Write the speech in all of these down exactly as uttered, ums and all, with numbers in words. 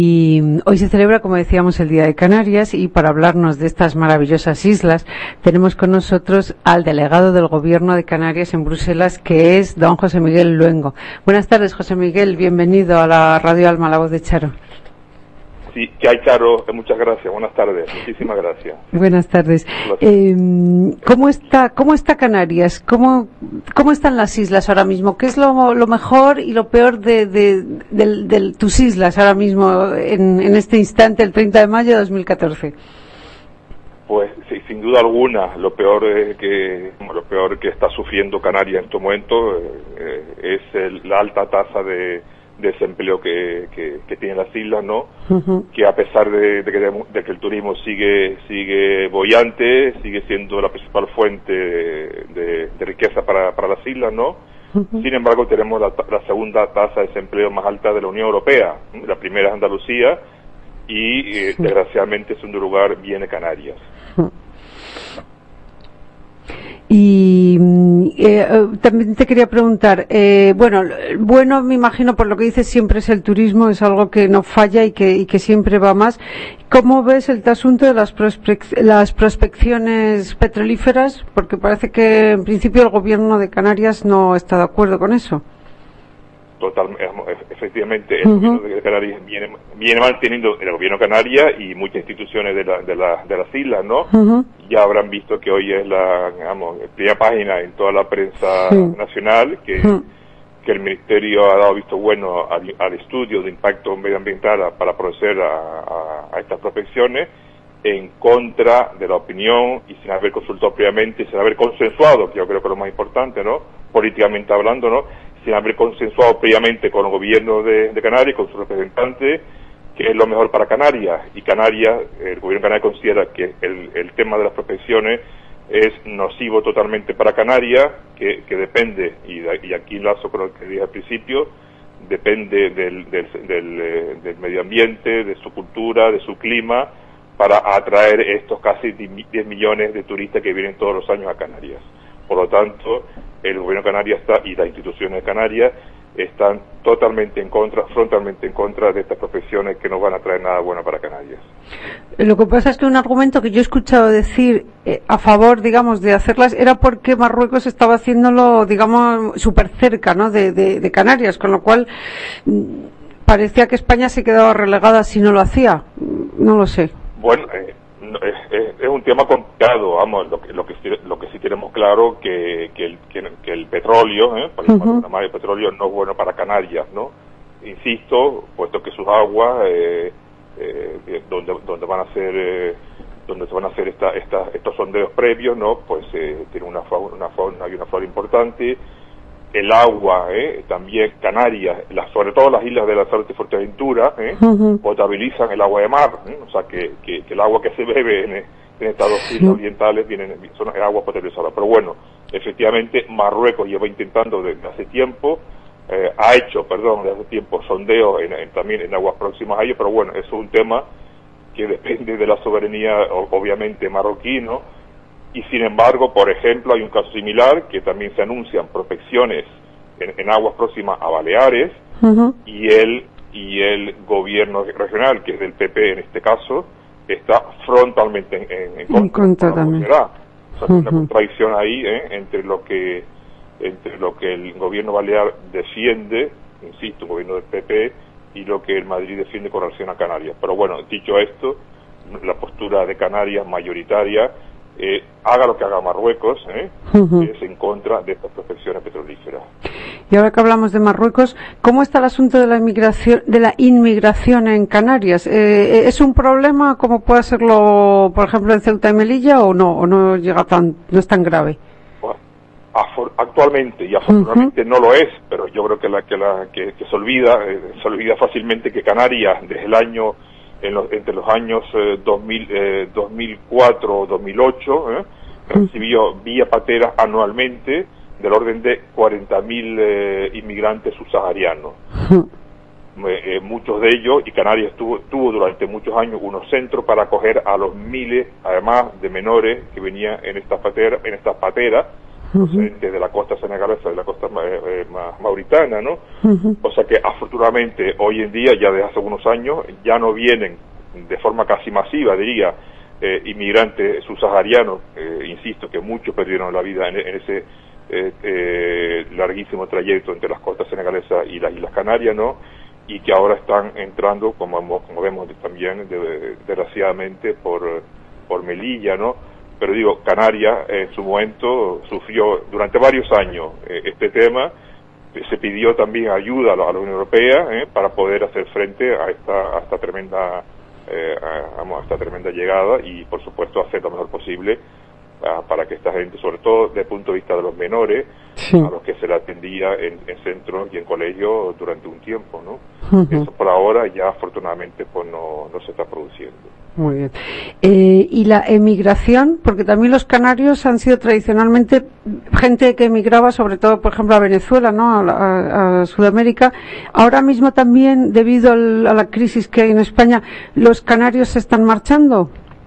Y hoy se celebra, como decíamos, el Día de Canarias, y para hablarnos de estas maravillosas islas tenemos con nosotros al delegado del Gobierno de Canarias en Bruselas, que es don José Miguel Luengo. Buenas tardes, José Miguel, bienvenido a la Radio Alma, la voz de Charo. Sí, que hay, Charo, muchas gracias, buenas tardes, muchísimas gracias. Buenas tardes. Eh, ¿Cómo está, cómo está Canarias? ¿Cómo, cómo están las islas ahora mismo? ¿Qué es lo, lo mejor y lo peor de, de, de, de tus islas ahora mismo, en, en este instante, el treinta de mayo de dos mil catorce? Pues sí, sin duda alguna, lo peor es que lo peor que está sufriendo Canarias en estos momentos eh, es el, la alta tasa de desempleo que, que, que tienen las islas, ¿no? Uh-huh. Que a pesar de, de, que, de que el turismo sigue sigue boyante, sigue siendo la principal fuente de, de, de riqueza para, para las islas, ¿no? Uh-huh. Sin embargo, tenemos la, la segunda tasa de desempleo más alta de la Unión Europea. La primera es Andalucía y, eh, uh-huh. desgraciadamente, segundo lugar viene Canarias. Uh-huh. Y eh, también te quería preguntar, eh, bueno, bueno, me imagino por lo que dices siempre es el turismo, es algo que no falla y que, y que siempre va más. ¿Cómo ves el asunto de las, prospec- las prospecciones petrolíferas? Porque parece que en principio el gobierno de Canarias no está de acuerdo con eso. Totalmente, efectivamente, el uh-huh. gobierno de Canarias viene, viene manteniendo el gobierno de Canarias y muchas instituciones de, la, de, la, de las islas, ¿no? Uh-huh. Ya habrán visto que hoy es la, digamos, primera página en toda la prensa uh-huh. nacional, que, uh-huh. que el Ministerio ha dado visto bueno al, al estudio de impacto medioambiental para proceder a, a, a estas prospecciones, en contra de la opinión y sin haber consultado previamente, sin haber consensuado, que yo creo que es lo más importante, ¿no? Políticamente hablando, ¿no? Sin haber consensuado previamente con el gobierno de, de Canarias, con sus representantes, que es lo mejor para Canarias. Y Canarias, el gobierno de Canarias considera que el, el tema de las prospecciones es nocivo totalmente para Canarias, que, que depende, y, y aquí enlazo con lo que dije al principio, depende del, del, del, del medio ambiente, de su cultura, de su clima, para atraer estos casi diez millones de turistas que vienen todos los años a Canarias. Por lo tanto, el gobierno de Canarias está, y las instituciones de Canarias están totalmente en contra, frontalmente en contra de estas profesiones que no van a traer nada bueno para Canarias. Lo que pasa es que un argumento que yo he escuchado decir eh, a favor, digamos, de hacerlas era porque Marruecos estaba haciéndolo, digamos, súper cerca, ¿no?, de, de, de Canarias, con lo cual mmm, parecía que España se quedaba relegada si no lo hacía. No lo sé. Bueno, eh, es, es, es un tema complicado, vamos, lo que, lo que, lo que sí tenemos claro que, que, el, que, que el petróleo, eh, por ejemplo, uh-huh. el petróleo no es bueno para Canarias, ¿no? Insisto, puesto que sus aguas, eh, eh, donde, donde van a hacer, eh, donde se van a hacer esta, esta, estos sondeos previos, ¿no? Pues eh, tiene una fauna, una fauna y una flora importante. El agua, eh, también Canarias, las, sobre todo las islas de la Salta y Fuerteventura, eh, uh-huh. potabilizan el agua de mar, eh, o sea que, que, que el agua que se bebe en, en estas dos islas uh-huh. orientales vienen, son agua potabilizada. Pero bueno, efectivamente Marruecos lleva intentando desde hace tiempo, eh, ha hecho, perdón, desde hace tiempo sondeos en, en, también en aguas próximas a ellos, pero bueno, eso es un tema que depende de la soberanía, obviamente, marroquí, ¿no? Y sin embargo, por ejemplo, hay un caso similar que también se anuncian prospecciones en, en aguas próximas a Baleares uh-huh. y el y el gobierno regional, que es del P P en este caso, está frontalmente en, en, en contra de la sociedad. O sea, uh-huh. hay una contradicción ahí eh, entre lo que entre lo que el gobierno balear defiende, insisto, el gobierno del P P, y lo que el Madrid defiende con relación a Canarias. Pero bueno, dicho esto, la postura de Canarias mayoritaria, Eh, haga lo que haga Marruecos, ¿eh? uh-huh. es en contra de estas prospecciones petrolíferas. Y ahora que hablamos de Marruecos, ¿cómo está el asunto de la inmigración, de la inmigración en Canarias? Eh, ¿Es un problema como puede serlo, por ejemplo, en Ceuta y Melilla, o no, o no llega tan, no es tan grave? Bueno, afor- actualmente y afortunadamente uh-huh. no lo es, pero yo creo que la que la que, que se olvida, eh, se olvida fácilmente que Canarias desde el año En los, entre los años eh, dos mil, eh, dos mil cuatro o dos mil ocho, eh, recibió vía patera anualmente del orden de cuarenta mil eh, inmigrantes subsaharianos. Eh, eh, muchos de ellos, y Canarias tuvo, tuvo durante muchos años unos centros para acoger a los miles, además, de menores que venían en estas pateras, en estas pateras uh-huh. procedentes de la costa senegalesa y de la costa eh, eh, mauritana, ¿no? Uh-huh. O sea que afortunadamente hoy en día, ya desde hace algunos años, ya no vienen de forma casi masiva, diría, eh, inmigrantes subsaharianos, eh, insisto que muchos perdieron la vida en, en ese eh, eh, larguísimo trayecto entre las costas senegalesas y las Islas Canarias, ¿no? Y que ahora están entrando, como, como vemos también, de, desgraciadamente, por, por Melilla, ¿no? Pero digo, Canarias en su momento sufrió durante varios años eh, este tema. Se pidió también ayuda a la, a la Unión Europea eh, para poder hacer frente a esta, a esta tremenda eh, a, a esta tremenda llegada y, por supuesto, hacer lo mejor posible uh, para que esta gente, sobre todo desde el punto de vista de los menores, sí. a los que se le atendía en, en centros y en colegios durante un tiempo, ¿no? Uh-huh. Eso por ahora ya afortunadamente pues no, no se está produciendo. Muy bien. Eh, y la emigración, porque también los canarios han sido tradicionalmente gente que emigraba, sobre todo, por ejemplo, a Venezuela, ¿no? A, a, a Sudamérica. Ahora mismo también, debido al, a la crisis que hay en España, ¿los canarios se están marchando?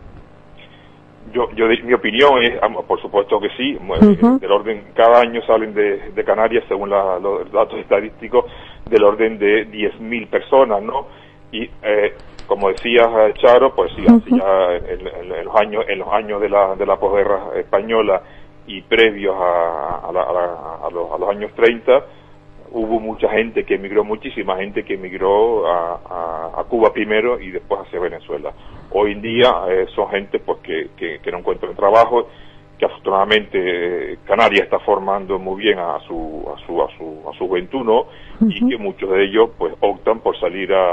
Yo, yo mi opinión es, por supuesto que sí. Uh-huh. Del orden, cada año salen de, de Canarias, según la, los datos estadísticos, del orden de diez mil personas, ¿no? Y eh, como decía Charo, pues sí, así ya en, en, en los años en los años de la de la posguerra española y previos a, a, la, a, la, a, los, a los años treinta, hubo mucha gente que emigró, muchísima gente que emigró a, a, a Cuba primero y después hacia Venezuela. Hoy en día eh, son gente pues que, que, que no encuentran trabajo, que afortunadamente eh, Canarias está formando muy bien a su a su a su a su juventud, ¿no? Uh-huh. Y que muchos de ellos pues optan por salir a,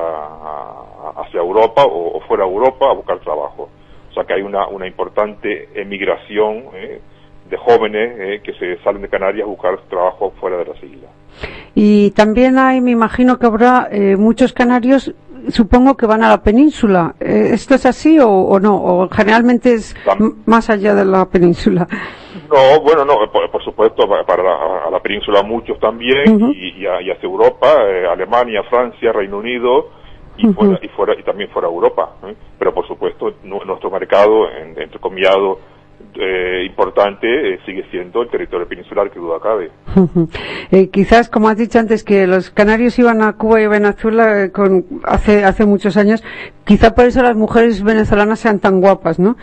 a, hacia Europa o, o fuera de Europa a buscar trabajo. O sea que hay una una importante emigración eh, de jóvenes eh, que se salen de Canarias a buscar trabajo fuera de las islas. Y también hay, me imagino que habrá eh, muchos canarios, supongo que van a la península. Eh, ¿Esto es así o, o no? ¿O generalmente es m- más allá de la península? No, bueno, no, por, por supuesto, para, para la, a la península muchos también, uh-huh. y, y, a, y hacia Europa, eh, Alemania, Francia, Reino Unido, y, uh-huh. fuera, y, fuera, y también fuera Europa. ¿eh? Pero por supuesto, no, nuestro mercado, en, entrecomillado, Eh, importante eh, sigue siendo el territorio peninsular, que duda cabe. Uh-huh. Eh, quizás, como has dicho antes, que los canarios iban a Cuba y Venezuela eh, con, hace hace muchos años, quizá por eso las mujeres venezolanas sean tan guapas, ¿no?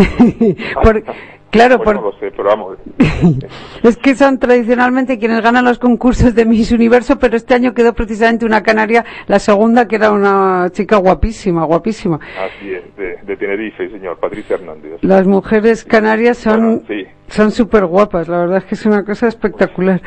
por, claro, bueno, por... no lo sé, pero vamos. Es que son tradicionalmente quienes ganan los concursos de Miss Universo, pero este año quedó precisamente una canaria, la segunda, que era una chica guapísima, guapísima. Así es, de, de Tenerife, señor, Patricia Hernández. Las mujeres canarias son... Bueno, sí. Son súper guapas, la verdad es que es una cosa espectacular.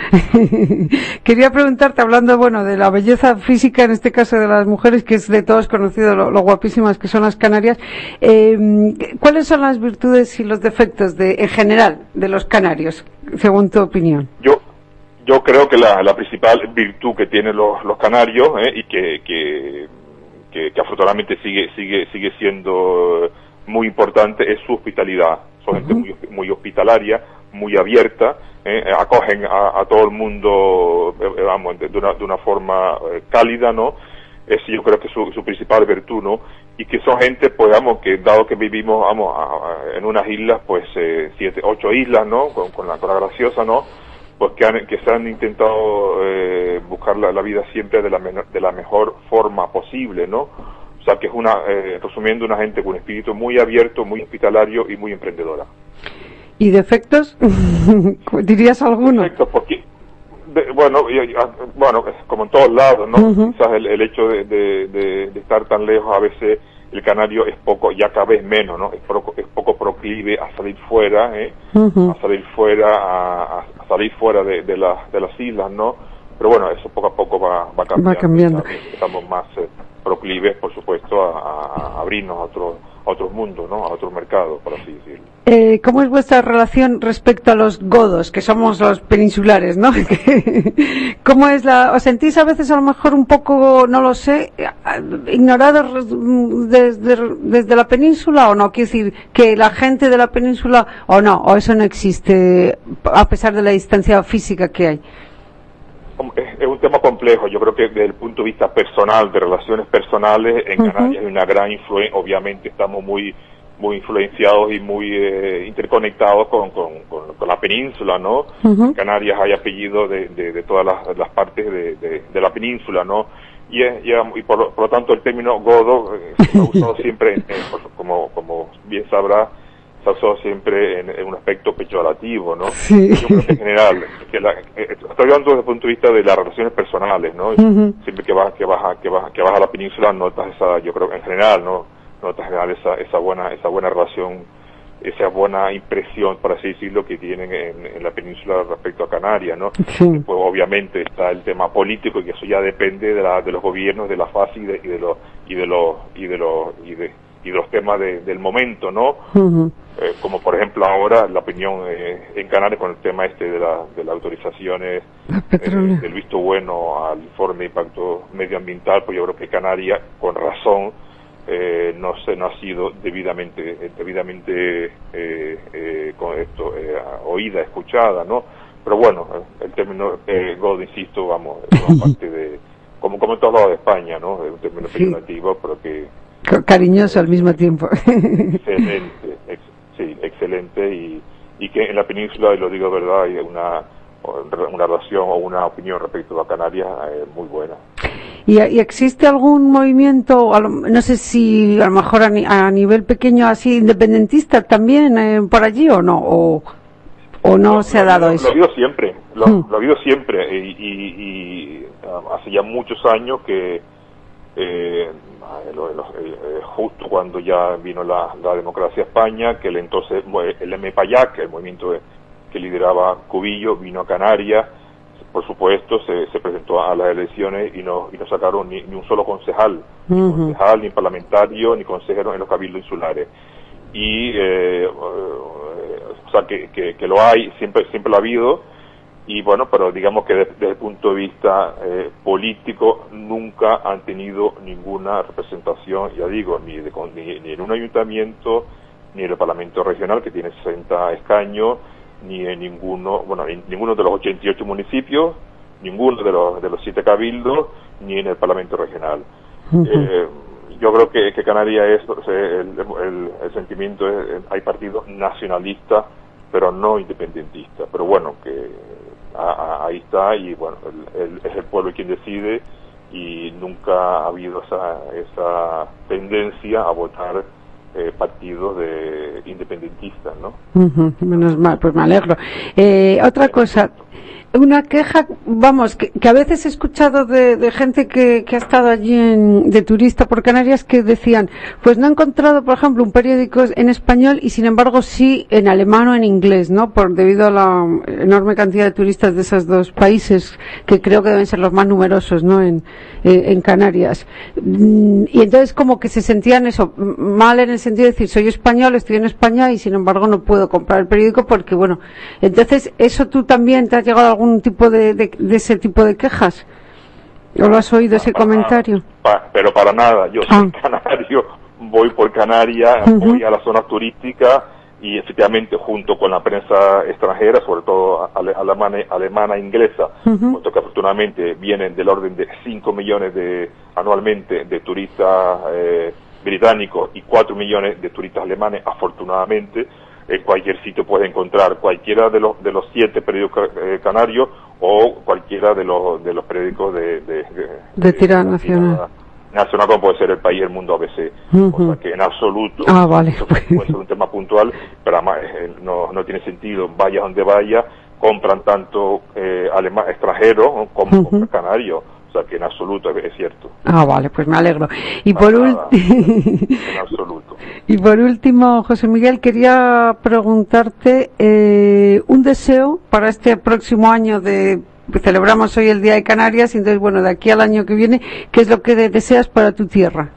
Quería preguntarte, hablando, bueno, de la belleza física, en este caso de las mujeres, que es de todos conocido lo, lo guapísimas que son las canarias, eh, ¿cuáles son las virtudes y los defectos de, en general, de los canarios, según tu opinión? Yo yo creo que la, la principal virtud que tienen los, los canarios, eh, y que, que, que, que afortunadamente sigue, sigue, sigue siendo muy importante, es su hospitalidad. Son gente muy, muy hospitalaria, muy abierta, eh, acogen a, a todo el mundo, eh, vamos, de una, de una forma eh, cálida, ¿no? Ese yo creo que es su, su principal virtud, ¿no? Y que son gente, pues, vamos, que dado que vivimos, vamos, a, a, en unas islas, pues, eh, siete, ocho islas, ¿no? Con, con, la, con la graciosa, ¿no? Pues que, han, que se han intentado eh, buscar la, la vida siempre de la, menor, de la mejor forma posible, ¿no? O sea, que es una, eh, resumiendo, una gente con un espíritu muy abierto, muy hospitalario y muy emprendedora. ¿Y defectos? ¿Dirías alguno? Defectos, porque, de, bueno, y, y, bueno, como en todos lados, ¿no? Uh-huh. Quizás el, el hecho de, de, de, de estar tan lejos, a veces el canario es poco, ya cada vez menos, ¿no? Es poco, es poco proclive a salir fuera, ¿eh? Uh-huh. A salir fuera, a, a salir fuera de, de, la, de las islas, ¿no? Pero bueno, eso poco a poco va, va cambiando. Va cambiando. Estamos más... Eh, proclives, por supuesto, a, a abrirnos a otros a otros mundos, ¿no? A otros mercados, por así decirlo. Eh, ¿Cómo es vuestra relación respecto a los godos, que somos los peninsulares, ¿no? ¿Cómo es la... ¿Os sentís a veces a lo mejor un poco, no lo sé, ignorados desde, desde la península o no? Quiero decir, que la gente de la península, o no, o eso no existe, a pesar de la distancia física que hay. Es un tema complejo. Yo creo que desde el punto de vista personal, de relaciones personales, en uh-huh. Canarias hay una gran influencia. Obviamente estamos muy muy influenciados y muy eh, interconectados con, con, con, con la península, ¿no? Uh-huh. En Canarias hay apellidos de, de, de todas las, las partes de, de, de la península, ¿no? Y, y, y por, por lo tanto el término godo eh, se ha usado siempre, en, en, como, como bien sabrá, se ha usado siempre en, en un aspecto peyorativo, ¿no? Sí. Yo creo que en general, que la, eh, estoy hablando desde el punto de vista de las relaciones personales, ¿no? Uh-huh. Siempre que vas, que vas, a, que vas, que vas a la península notas esa, yo creo que en general, ¿no? Notas en general esa, esa buena, esa buena relación, esa buena impresión, por así decirlo, que tienen en, en la península respecto a Canarias, ¿no? Sí. Pues obviamente está el tema político, y eso ya depende de, la, de los gobiernos, de la fase y de, y de los y de los y de los y de, y de los temas de, del momento, ¿no? Uh-huh. Eh, como por ejemplo ahora la opinión eh, en Canarias con el tema este de la de las autorizaciones eh, del visto bueno al informe de impacto medioambiental, pues yo creo que Canarias con razón Eh, no sé, no ha sido debidamente, eh, debidamente eh, eh, con esto eh, oída, escuchada, ¿no? Pero bueno, el término eh, godo, insisto, vamos, es una parte de, como como en todos lados de España, ¿no? Es un término peyorativo, sí, pero que cariñoso eh, al mismo tiempo. Excelente, ex, sí, excelente, y, y que en la península, y lo digo de verdad, hay una una relación o una opinión respecto a Canarias eh, muy buena. ¿Y, ¿Y existe algún movimiento, no sé si a lo mejor a, ni, a nivel pequeño así, independentista también eh, por allí o no? ¿O, o no lo, se ha lo, dado lo, eso? Lo ha habido siempre, lo, hmm. lo ha habido siempre, y, y, y hace ya muchos años que eh, lo, lo, eh, justo cuando ya vino la, la democracia a España, que el entonces el M P A Y A C, el movimiento de, que lideraba Cubillo, vino a Canarias, por supuesto, se, se presentó a las elecciones y no, y no sacaron ni, ni un solo concejal, uh-huh. ni concejal, ni parlamentario, ni consejero en los cabildos insulares. Y, eh, o sea, que, que, que lo hay, siempre, siempre lo ha habido, y bueno, pero digamos que desde, desde el punto de vista eh, político nunca han tenido ninguna representación, ya digo, ni, de, ni, ni en un ayuntamiento, ni en el Parlamento Regional, que tiene sesenta escaños, ni en ninguno, bueno, en ninguno de los ochenta y ocho municipios, ninguno de los de los siete cabildos, ni en el Parlamento Regional. Uh-huh. Eh, yo creo que, que Canarias es, o sea, el, el, el sentimiento es, hay partidos nacionalistas, pero no independentistas. Pero bueno, que a, a, ahí está, y bueno, el, el, es el pueblo quien decide, y nunca ha habido esa, esa tendencia a votar Eh, partidos de independentistas, ¿no? Uh-huh, menos mal, pues me alegro. Eh, otra cosa, una queja, vamos, que, que a veces he escuchado de, de gente que, que ha estado allí en, de turista por Canarias, que decían, pues no he encontrado, por ejemplo, un periódico en español y sin embargo sí en alemán o en inglés, ¿no? Por debido a la enorme cantidad de turistas de esos dos países, que creo que deben ser los más numerosos, ¿no? En, eh, en Canarias. Y entonces como que se sentían eso, mal en el sentido de decir, soy español, estoy en España y sin embargo no puedo comprar el periódico porque, bueno, entonces, ¿eso tú también te has llegado a algún tipo de, de, de ese tipo de quejas? ¿O lo has oído, ese para comentario? Nada, pa, pero para nada, yo soy ah. canario, voy por Canarias, uh-huh. voy a las zonas turísticas, y efectivamente junto con la prensa extranjera, sobre todo ale, alemana, alemana e inglesa, uh-huh. puesto que afortunadamente vienen del orden de cinco millones de anualmente de turistas eh, británicos y cuatro millones de turistas alemanes, afortunadamente. En cualquier sitio puedes encontrar cualquiera de los de los siete periódicos eh, canarios, o cualquiera de los de los periódicos de de, de, de tirada nacional. nacional, como puede ser El País, El Mundo, A B C. Uh-huh. O sea que en absoluto, ah, vale. eso puede ser un tema puntual, pero además eh, no, no tiene sentido, vaya donde vaya, compran tanto eh, alemán, extranjeros como uh-huh. canarios. O sea que en absoluto es, es cierto. Ah, vale, pues me alegro. Y Para por nada, en absoluto. Y por último, José Miguel, quería preguntarte eh, un deseo para este próximo año de celebramos hoy el Día de Canarias, y entonces, bueno, de aquí al año que viene, ¿qué es lo que deseas para tu tierra?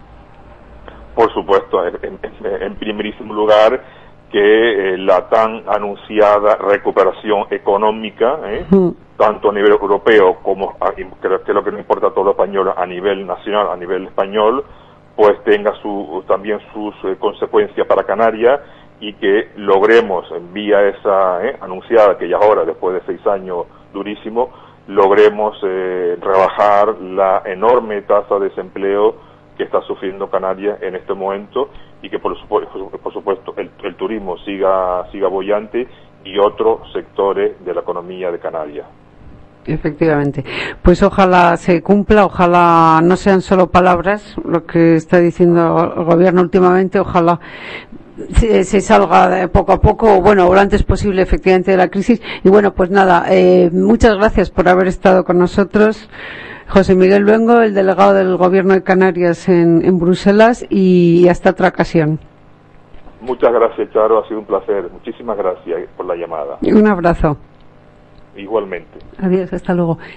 Por supuesto, en, en, en primerísimo lugar, que eh, la tan anunciada recuperación económica, ¿eh? uh-huh. tanto a nivel europeo como, a, creo que es lo que no importa a todos los españoles, a nivel nacional, a nivel español, pues tenga su, también sus eh, consecuencias para Canarias, y que logremos, en vía esa eh, anunciada, que ya ahora, después de seis años durísimos, logremos eh, rebajar la enorme tasa de desempleo que está sufriendo Canarias en este momento, y que por supuesto, por supuesto el, el turismo siga, siga bollante, y otros sectores de la economía de Canarias. Efectivamente. Pues ojalá se cumpla, ojalá no sean solo palabras lo que está diciendo el gobierno últimamente, ojalá se, se salga de poco a poco, bueno, o lo antes posible, efectivamente, de la crisis. Y bueno, pues nada, eh, muchas gracias por haber estado con nosotros, José Miguel Luengo, el delegado del Gobierno de Canarias en, en Bruselas, y hasta otra ocasión. Muchas gracias, Charo, ha sido un placer. Muchísimas gracias por la llamada. Un abrazo. Igualmente. Adiós, hasta luego.